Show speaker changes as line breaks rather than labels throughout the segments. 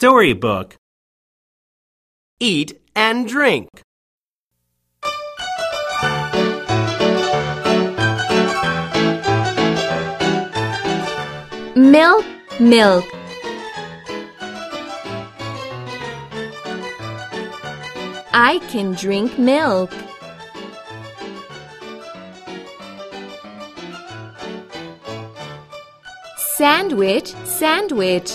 storybook. Eat and drink.
Milk, milk. I can drink milk. Sandwich, sandwich.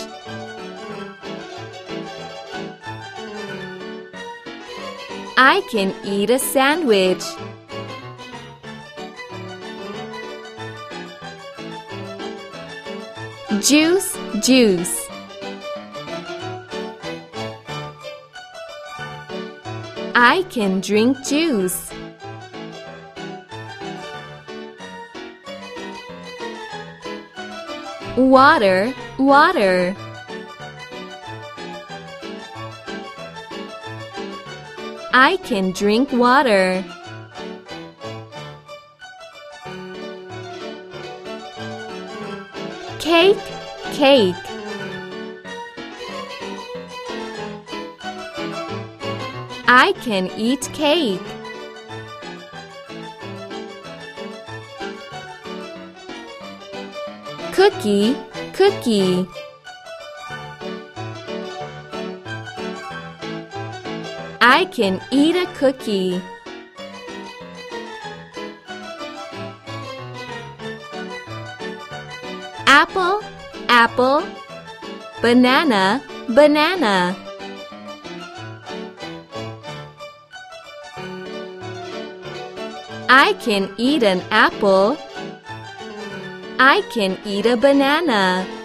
I can eat a sandwich. Juice, juice. I can drink juice. Water, water. I can drink water. Cake, cake. I can eat cake. Cookie, cookie. I can eat a cookie. Apple, apple. Banana, banana. I can eat an apple. I can eat a banana.